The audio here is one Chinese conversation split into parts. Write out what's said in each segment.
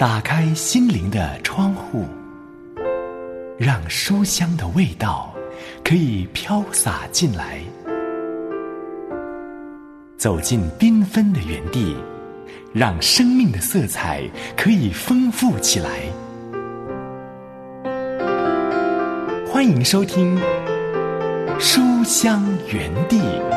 打开心灵的窗户，让书香的味道可以飘洒进来。走进缤纷的园地，让生命的色彩可以丰富起来。欢迎收听书香园地。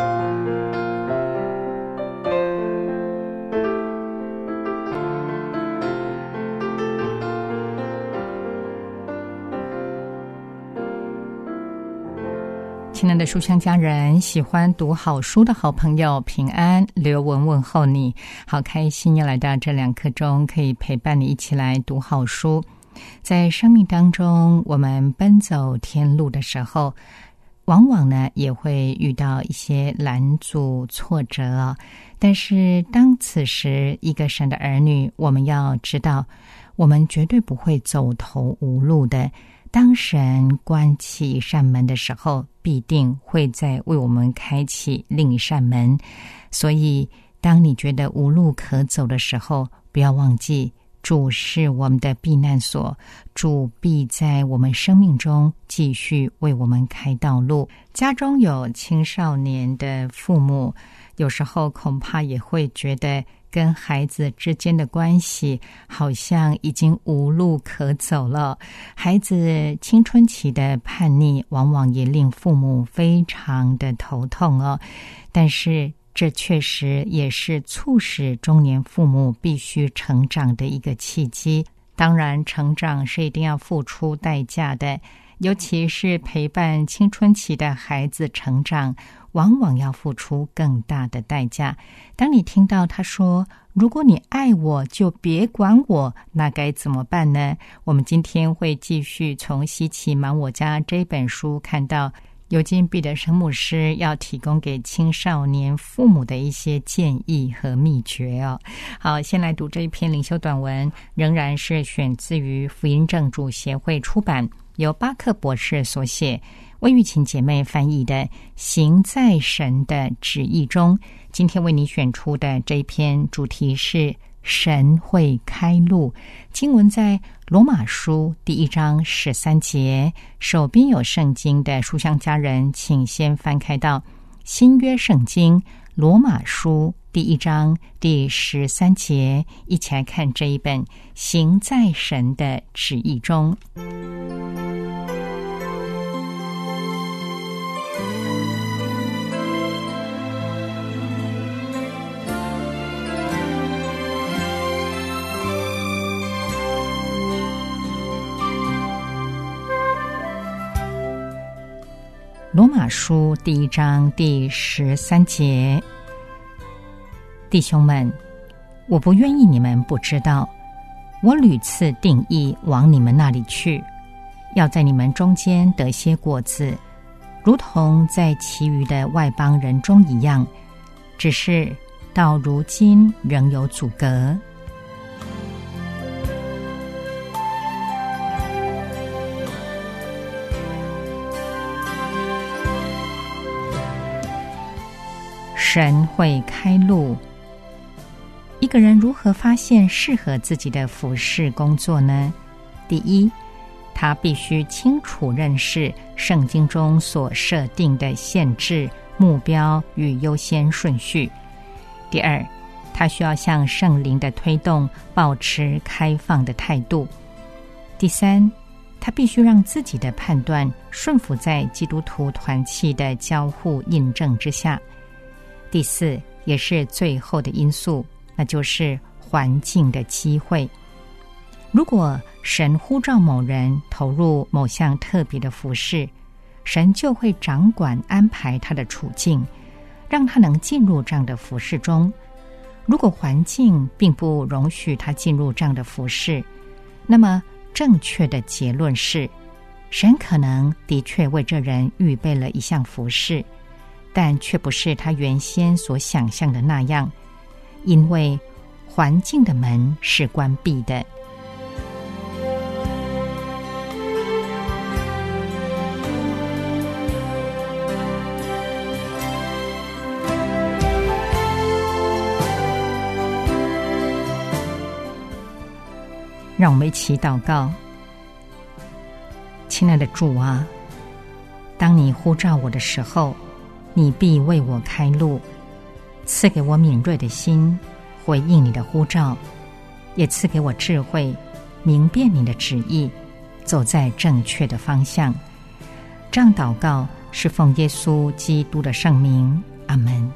亲爱的书香家人，喜欢读好书的好朋友，平安，刘文问候你。好开心又来到这2刻钟，可以陪伴你一起来读好书。在生命当中，我们奔走天路的时候，往往呢也会遇到一些拦阻挫折，但是当此时一个神的儿女，我们要知道，我们绝对不会走投无路的。当神关起一扇门的时候，必定会再为我们开启另一扇门。所以当你觉得无路可走的时候，不要忘记主是我们的避难所，主必在我们生命中继续为我们开道路。家中有青少年的父母，有时候恐怕也会觉得跟孩子之间的关系好像已经无路可走了。孩子青春期的叛逆往往也令父母非常的头痛哦，但是这确实也是促使中年父母必须成长的一个契机。当然，成长是一定要付出代价的，尤其是陪伴青春期的孩子成长，往往要付出更大的代价。当你听到他说，如果你爱我就别管我，那该怎么办呢？我们今天会继续从希奇满我家这本书看到尤金彼得生牧师要提供给青少年父母的一些建议和秘诀哦。好，先来读这一篇灵修短文，仍然是选自于福音正主协会出版，由巴克博士所写，魏玉琴姐妹翻译的《行在神的旨意中》。今天为你选出的这一篇主题是神会开路，经文在罗马书第1章13节。手边有圣经的书香家人，请先翻开到新约圣经罗马书第1章第13节，一起来看这一本行在神的旨意中。罗马书第1章第13节，弟兄们，我不愿意你们不知道，我屡次定义往你们那里去，要在你们中间得些果子，如同在其余的外邦人中一样，只是到如今仍有阻隔。神会开路。一个人如何发现适合自己的服事工作呢？第一，他必须清楚认识圣经中所设定的限制、目标与优先顺序。第二，他需要向圣灵的推动保持开放的态度。第三，他必须让自己的判断顺服在基督徒团契的交互印证之下。第四，也是最后的因素，那就是环境的机会。如果神呼召某人投入某项特别的服事，神就会掌管安排他的处境，让他能进入这样的服事中。如果环境并不容许他进入这样的服事，那么正确的结论是，神可能的确为这人预备了一项服事，但却不是他原先所想象的那样，因为环境的门是关闭的。 让我们一起祷告。亲爱的主啊，当你呼召我的时候，你必为我开路，赐给我敏锐的心，回应你的呼召，也赐给我智慧，明辨你的旨意，走在正确的方向。这样祷告是奉耶稣基督的圣名，阿们。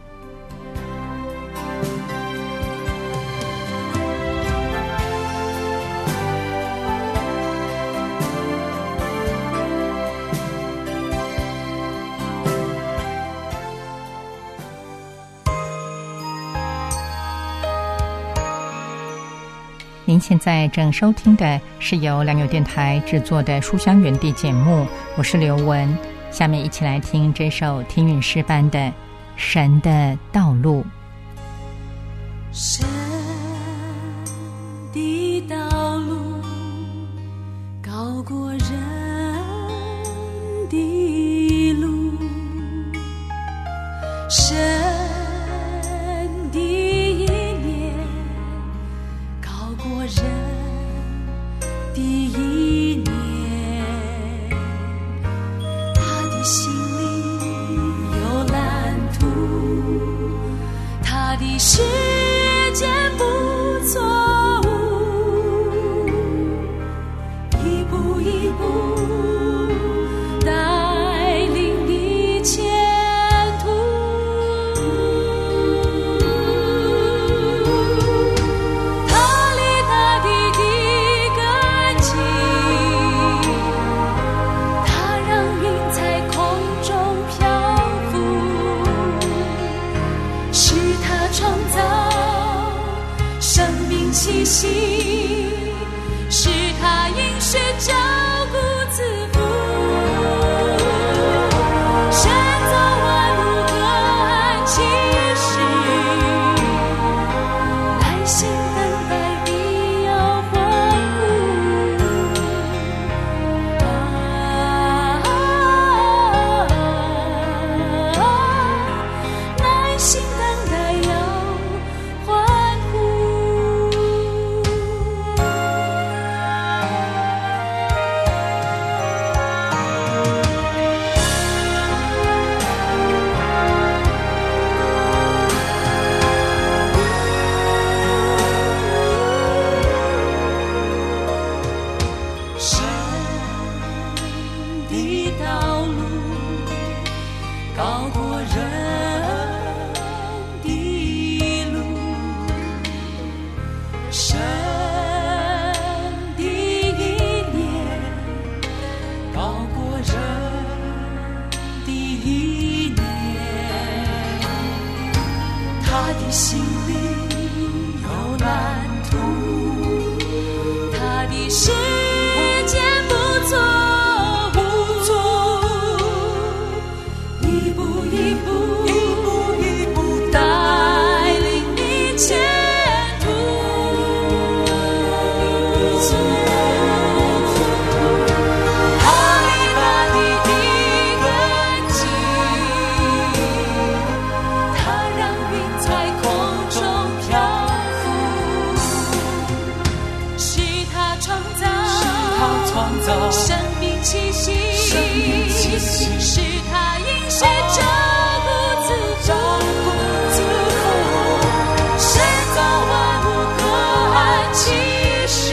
您现在正收听的是由良友电台制作的书香园地节目，我是刘文。下面一起来听这首听韵诗班的《神的道路》。 神的道路高过人的路，神的意念高过人的意念，他的心里有蓝图，他的世界不错误，一步一步带领你前途，他立大地的根基，他让云在空中漂浮，是他创造生命气息，是他应许照顾自负，神造万物各按其时，耐心等待必要欢呼，耐心等待要欢呼。神的道路高过人的路，神的意念高过人的意念，他的心里有蓝图，他的世界不错误，一步一步带领你前途，他立大地的根基，他让云在空中漂浮，是他创造生命气息，是他应许照顾自负，神造万物各按其时，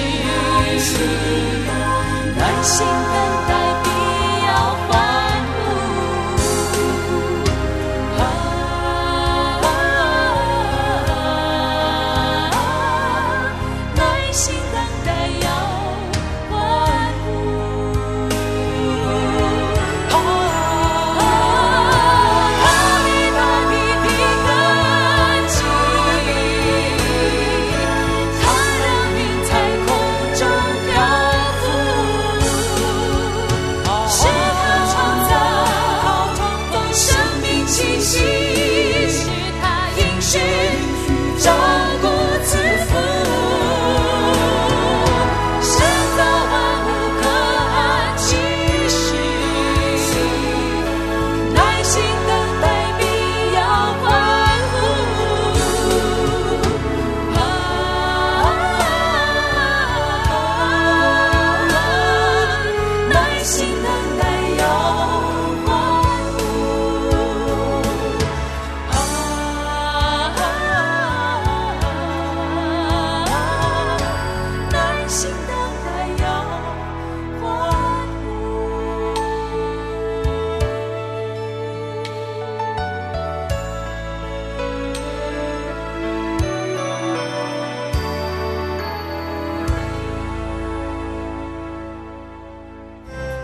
耐心等待必要欢呼，耐心等待要欢呼。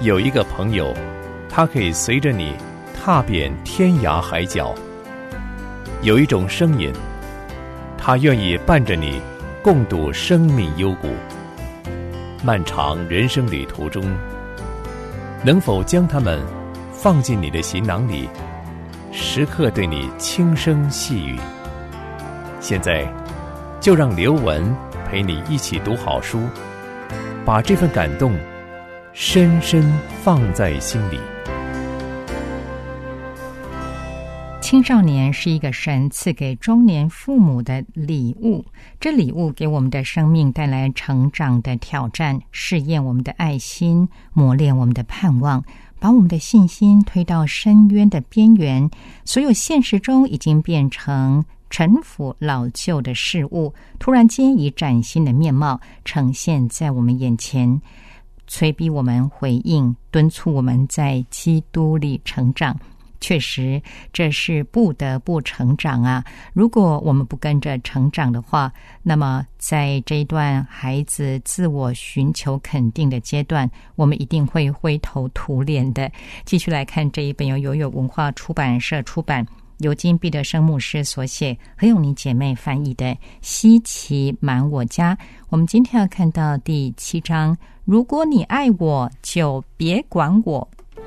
有一个朋友，他可以随着你踏遍天涯海角；有一种声音，他愿意伴着你共度生命幽谷。漫长人生旅途中，能否将它们放进你的行囊里，时刻对你轻声细语？现在就让刘文陪你一起读好书，把这份感动深深放在心里。 青少年是一个神赐给中年父母的礼物，这礼物给我们的生命带来成长的挑战，试验我们的爱心，磨练我们的盼望，把我们的信心推到深渊的边缘。所有现实中已经变成陈腐老旧的事物，突然间以崭新的面貌呈现在我们眼前，催逼我们回应，敦促我们在基督里成长。确实，这是不得不成长啊！如果我们不跟着成长的话，那么在这一段孩子自我寻求肯定的阶段，我们一定会灰头土脸的。继续来看这一本由友友文化出版社出版，由金毕德生牧师所写，何永妮姐妹翻译的《稀奇满我家》。我们今天要看到第7章，如果你爱我，就别管我。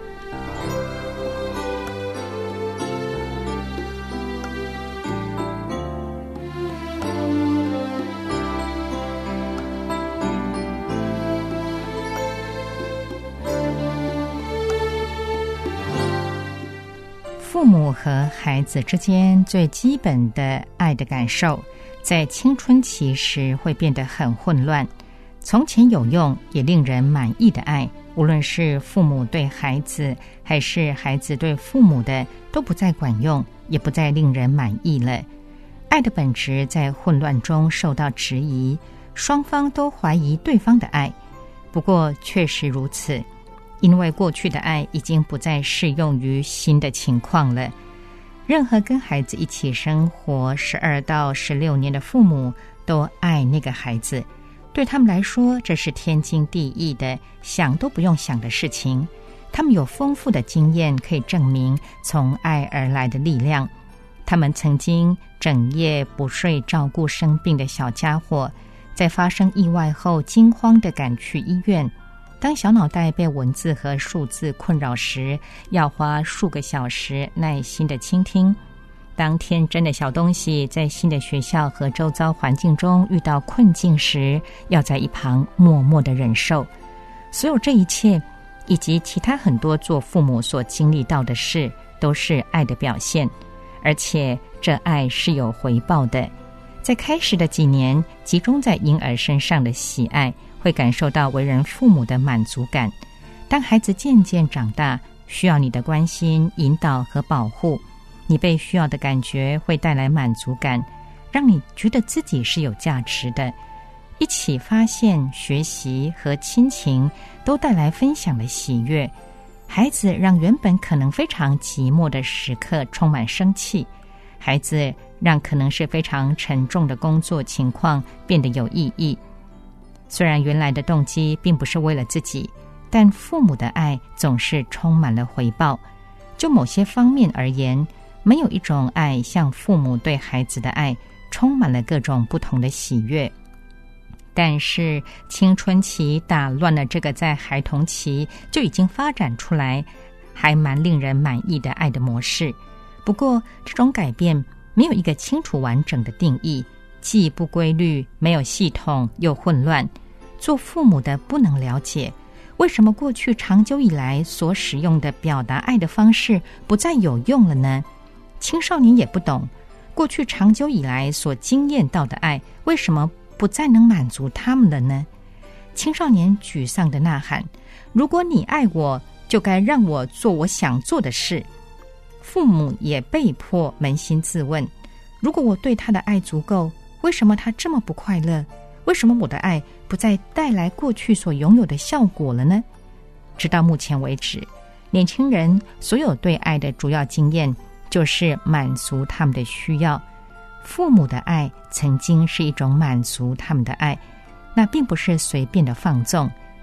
父母和孩子之间最基本的爱的感受，在青春期时会变得很混乱。从前有用也令人满意的爱，无论是父母对孩子还是孩子对父母的，都不再管用，也不再令人满意了。爱的本质在混乱中受到质疑，双方都怀疑对方的爱。不过确实如此，因为过去的爱已经不再适用于新的情况了。任何跟孩子一起生活12到16年的父母都爱那个孩子，对他们来说这是天经地义的，想都不用想的事情。他们有丰富的经验可以证明从爱而来的力量。他们曾经整夜不睡照顾生病的小家伙，在发生意外后惊慌地赶去医院。当小脑袋被文字和数字困扰时，要花数个小时耐心地倾听。当天真的小东西在新的学校和周遭环境中遇到困境时，要在一旁默默地忍受。所有这一切，以及其他很多做父母所经历到的事，都是爱的表现，而且这爱是有回报的。在开始的几年，集中在婴儿身上的喜爱，会感受到为人父母的满足感。当孩子渐渐长大，需要你的关心、引导和保护，你被需要的感觉会带来满足感，让你觉得自己是有价值的。一起发现、学习和亲情都带来分享的喜悦。孩子让原本可能非常寂寞的时刻充满生气，孩子让可能是非常沉重的工作情况变得有意义。虽然原来的动机并不是为了自己，但父母的爱总是充满了回报。就某些方面而言，没有一种爱像父母对孩子的爱，充满了各种不同的喜悦。但是青春期打乱了这个在孩童期就已经发展出来还蛮令人满意的爱的模式。不过这种改变没有一个清楚完整的定义，既不规律，没有系统，又混乱。做父母的不能了解为什么过去长久以来所使用的表达爱的方式不再有用了呢？青少年也不懂过去长久以来所经验到的爱为什么不再能满足他们了呢？青少年沮丧地呐喊：如果你爱我，就该让我做我想做的事。父母也被迫扪心自问：如果我对他的爱足够，为什么他这么不快乐？为什么我的爱不再带来过去所拥有的效果了呢？直到目前为止，年轻人所有对爱的主要经验就是满足他们的需要。父母的爱曾经是一种满足他们的爱，那并不是随便的放纵，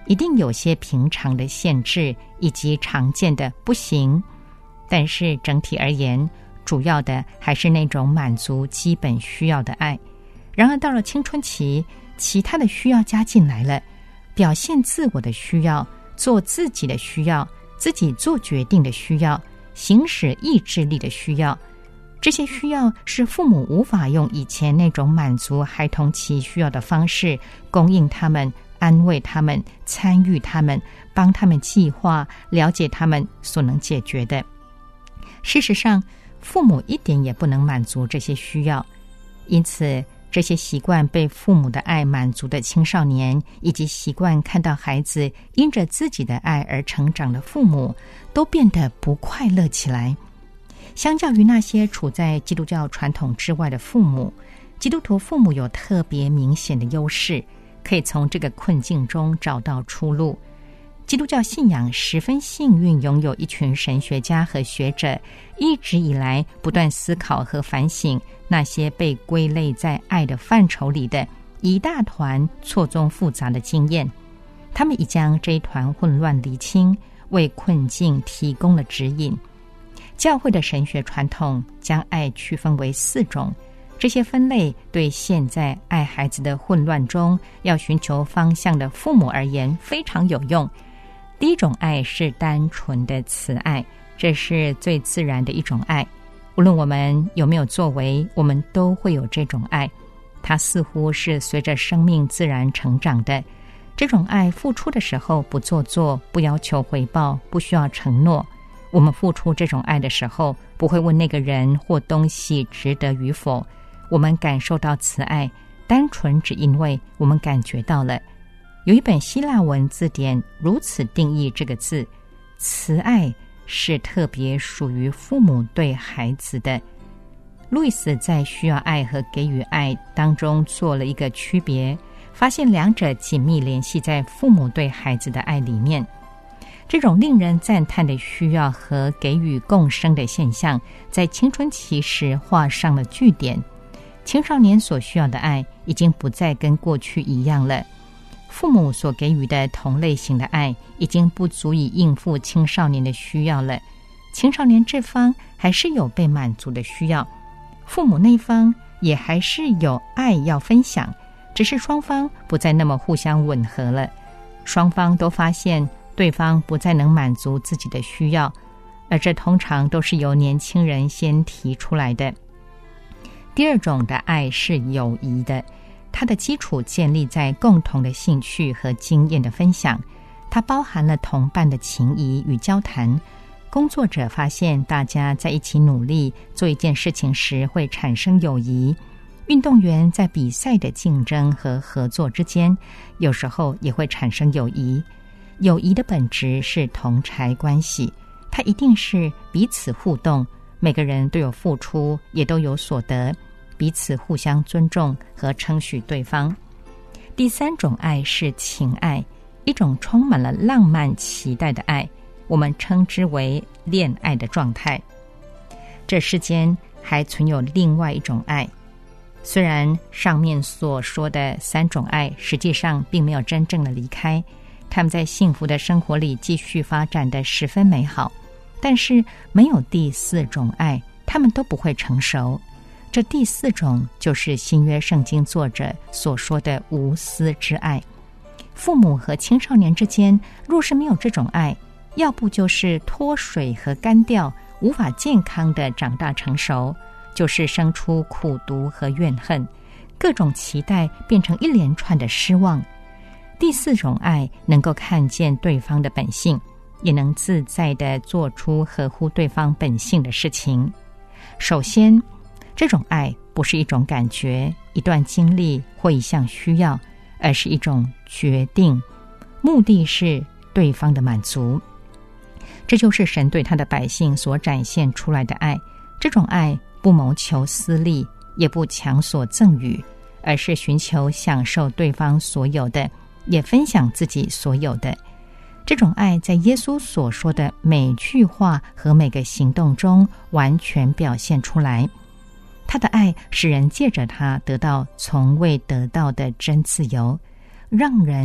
一定有些平常的限制以及常见的不行，但是整体而言，主要的还是那种满足基本需要的爱。然而到了青春期，其他的需要加进来了，表现自我的需要，做自己的需要，自己做决定的需要，行使意志力的需要，这些需要是父母无法用以前那种满足孩童期需要的方式供应他们、安慰他们、参与他们、帮他们计划、了解他们所能解决的。事实上，父母一点也不能满足这些需要，因此这些习惯被父母的爱满足的青少年，以及习惯看到孩子因着自己的爱而成长的父母，都变得不快乐起来。相较于那些处在基督教传统之外的父母，基督徒父母有特别明显的优势，可以从这个困境中找到出路。基督教信仰十分幸运，拥有一群神学家和学者，一直以来不断思考和反省那些被归类在爱的范畴里的一大团错综复杂的经验。他们已将这一团混乱厘清，为困境提供了指引。教会的神学传统将爱区分为4种，这些分类对现在爱孩子的混乱中要寻求方向的父母而言非常有用。第一种爱是单纯的慈爱，这是最自然的一种爱，无论我们有没有作为，我们都会有这种爱。它似乎是随着生命自然成长的。这种爱付出的时候不做作，不要求回报，不需要承诺。我们付出这种爱的时候，不会问那个人或东西值得与否。我们感受到慈爱，单纯只因为我们感觉到了。有一本希腊文字典如此定义这个字：慈爱是特别属于父母对孩子的。路易斯在需要爱和给予爱当中做了一个区别，发现两者紧密联系在父母对孩子的爱里面。这种令人赞叹的需要和给予共生的现象，在青春期时画上了句点。青少年所需要的爱已经不再跟过去一样了，父母所给予的同类型的爱已经不足以应付青少年的需要了。青少年这方还是有被满足的需要，父母那方也还是有爱要分享，只是双方不再那么互相吻合了。双方都发现对方不再能满足自己的需要，而这通常都是由年轻人先提出来的。第二种的爱是友谊的，它的基础建立在共同的兴趣和经验的分享，它包含了同伴的情谊与交谈。工作者发现大家在一起努力做一件事情时会产生友谊，运动员在比赛的竞争和合作之间有时候也会产生友谊。友谊的本质是同儕关系，它一定是彼此互动，每个人都有付出，也都有所得，彼此互相尊重和称许对方。第三种爱是情爱，一种充满了浪漫期待的爱，我们称之为恋爱的状态。这世间还存有另外一种爱，虽然上面所说的3种爱实际上并没有真正的离开，他们在幸福的生活里继续发展得十分美好，但是没有第4种爱，他们都不会成熟。这第4种就是新约圣经作者所说的无私之爱。父母和青少年之间若是没有这种爱，要不就是脱水和干掉，无法健康的长大成熟，就是生出苦毒和怨恨，各种期待变成一连串的失望。第4种爱能够看见对方的本性，也能自在地做出合乎对方本性的事情。首先，这种爱不是一种感觉、一段经历或一项需要，而是一种决定，目的是对方的满足。这就是神对他的百姓所展现出来的爱。这种爱不谋求私利，也不强所赠予，而是寻求享受对方所有的，也分享自己所有的。这种爱在耶稣所说的每句话和每个行动中完全表现出来。他的爱使人借着他得到从未得到的真自由，让人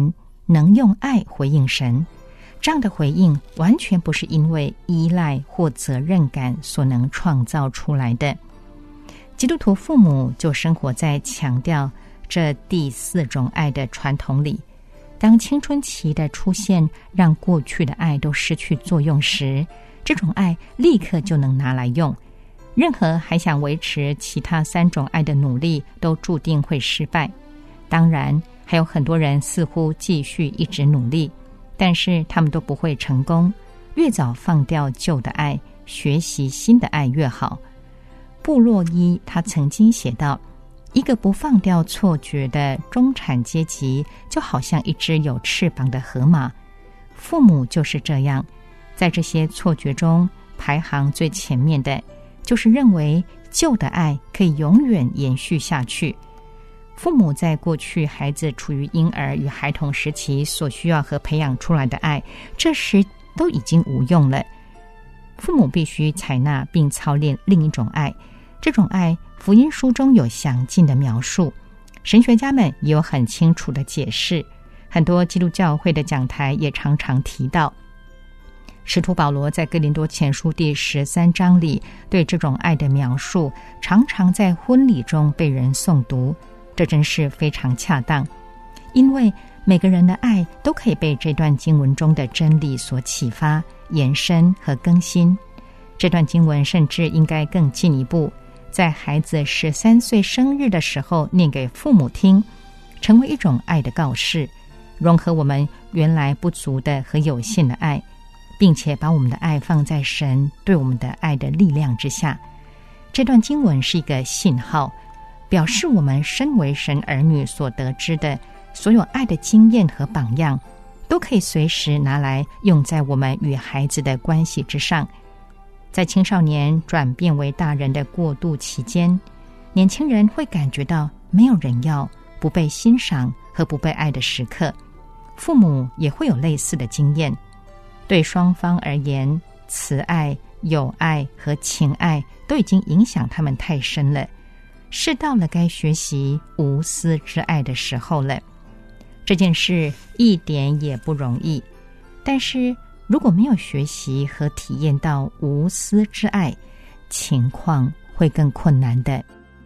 能用爱回应神。这样的回应完全不是因为依赖或责任感所能创造出来的。基督徒父母就生活在强调这第4种爱的传统里。当青春期的出现让过去的爱都失去作用时，这种爱立刻就能拿来用。任何还想维持其他3种爱的努力都注定会失败。当然，还有很多人似乎继续一直努力，但是他们都不会成功。越早放掉旧的爱，学习新的爱越好。布洛伊他曾经写道，一个不放掉错觉的中产阶级，就好像一只有翅膀的河马。父母就是这样，在这些错觉中排行最前面的，就是认为旧的爱可以永远延续下去。父母在过去孩子处于婴儿与孩童时期所需要和培养出来的爱，这时都已经无用了。父母必须采纳并操练另一种爱，这种爱福音书中有详尽的描述，神学家们也有很清楚的解释，很多基督教会的讲台也常常提到。使徒保罗在哥林多前书第13章里对这种爱的描述，常常在婚礼中被人诵读，这真是非常恰当。因为每个人的爱都可以被这段经文中的真理所启发、延伸和更新。这段经文甚至应该更进一步，在孩子13岁生日的时候念给父母听，成为一种爱的告示，融合我们原来不足的和有限的爱，并且把我们的爱放在神对我们的爱的力量之下。这段经文是一个信号，表示我们身为神儿女所得知的所有爱的经验和榜样，都可以随时拿来用在我们与孩子的关系之上。在青少年转变为大人的过渡期间，年轻人会感觉到没有人要、不被欣赏和不被爱的时刻，父母也会有类似的经验。对双方而言，慈爱、友爱和情爱都已经影响他们太深了，是到了该学习无私之爱的时候了。这件事一点也不容易，但是如果没有学习和体验到无私之爱，情况会更困难的。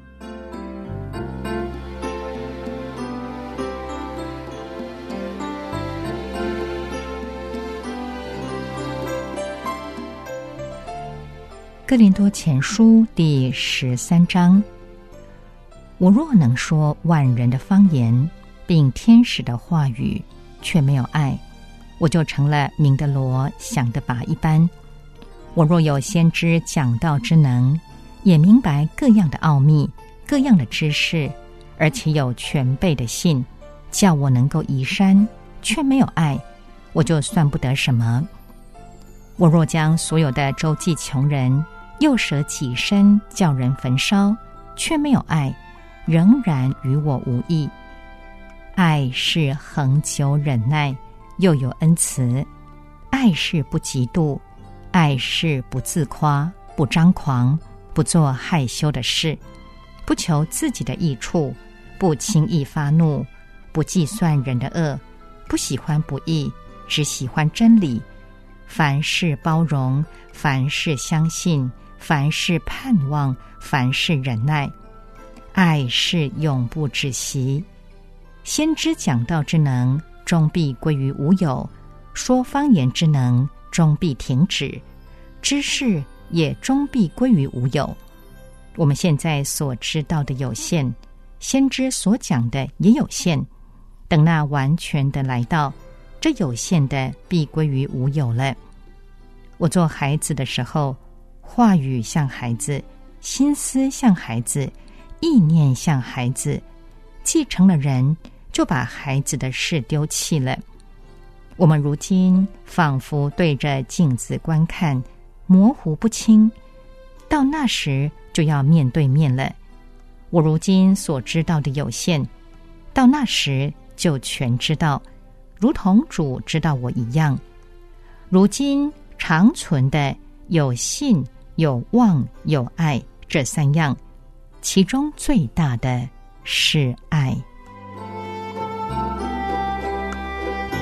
哥林多前书第13章，我若能说万人的方言，并天使的话语，却没有爱，我就成了明的罗，想的靶一般。我若有先知讲道之能，也明白各样的奥秘、各样的知识，而且有全备的信，叫我能够移山，却没有爱，我就算不得什么。我若将所有的周济穷人，又舍己身叫人焚烧，却没有爱，仍然与我无益。爱是恒久忍耐，又有恩慈；爱是不嫉妒；爱是不自夸，不张狂，不做害羞的事，不求自己的益处，不轻易发怒，不计算人的恶，不喜欢不义，只喜欢真理。凡事包容，凡事相信，凡事盼望，凡事忍耐。爱是永不止息。先知讲道之能，终必归于无有；说方言之能，终必停止；知识也终必归于无有。我们现在所知道的有限，先知所讲的也有限。等那完全的来到，这有限的必归于无有了。我做孩子的时候，话语像孩子，心思像孩子，意念像孩子。既成了人，就把孩子的事丢弃了。我们如今仿佛对着镜子观看，模糊不清，到那时就要面对面了。我如今所知道的有限，到那时就全知道，如同主知道我一样。如今长存的有信、有望、有爱，这3样，其中最大的是爱。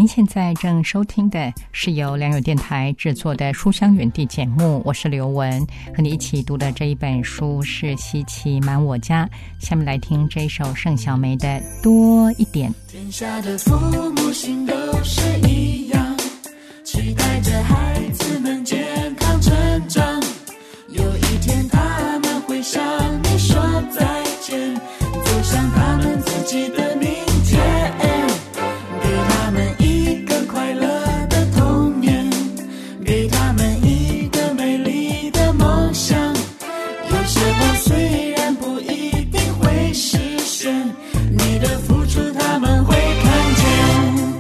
您现在正收听的是由良友电台制作的书香园地节目，我是刘文，和你一起读的这一本书是希奇满我家。下面来听这一首盛小梅的《多一点》。 天下的父母心都是一样，期待着孩子们健康成长，有一天他们会向你说再见，走向他们自己的明天，给他们一个快乐的童年，给他们一个美丽的梦想。有些梦虽然不一定会实现，你的付出他们会看见。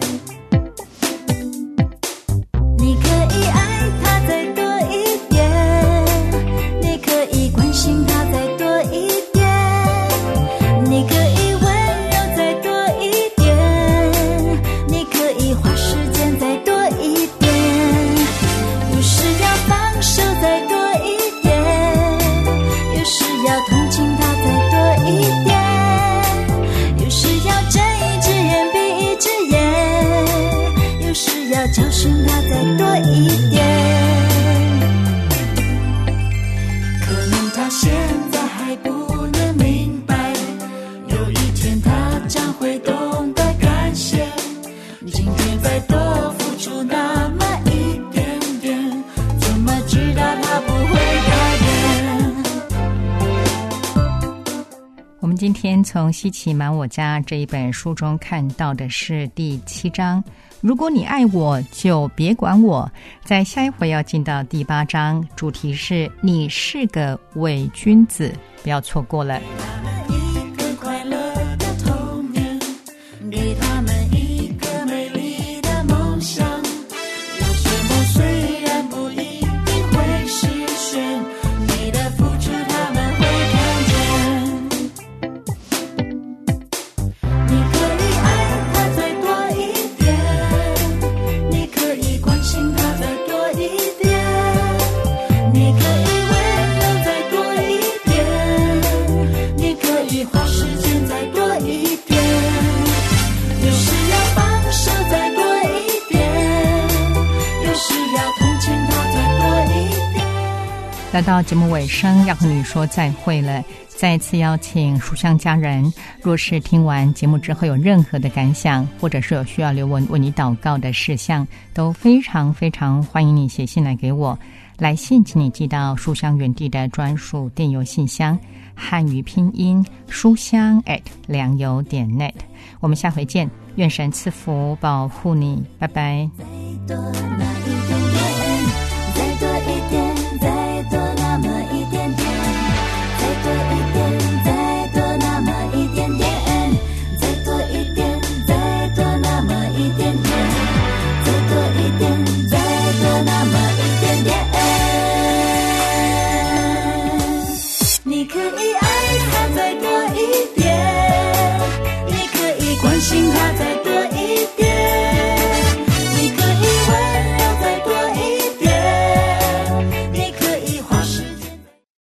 你可以爱他再多一点，你可以关心他再多一点，你可以温柔再多一点，你可以花时间再多一点，有时要放手再多一点，有时要同情他再多一点，有时要睁一只眼闭一只眼，有时要教训他再多一点。可能他现在还不能明白，有一天他将会懂得感谢，今天再多付出那么一点点，怎么知道他不会改变。 我们今天从希奇满我家这一本书中看到的是第7章，如果你爱我就别管我。在下一回要进到第8章，主题是你是个伪君子，不要错过了。 他们一个快乐的童年，给他们一个美丽的梦想。有些梦虽然不一定会实现，你的付出他们会看见。你可以爱他再多一点，你可以关心他再多一点，你可以温柔再多一点，你可以花时间再多一点，有时要放手再多一点，有时要同情他再多一点。 来到节目尾声，要和你说再会了。再次邀请书香家人，若是听完节目之后有任何的感想，或者是有需要刘文为你祷告的事项，都非常非常欢迎你写信来给我。来信请你寄到书香园地的专属电邮信箱，汉语拼音书香良友.net。我们下回见，愿神赐福保护你，拜拜。 再多那一点点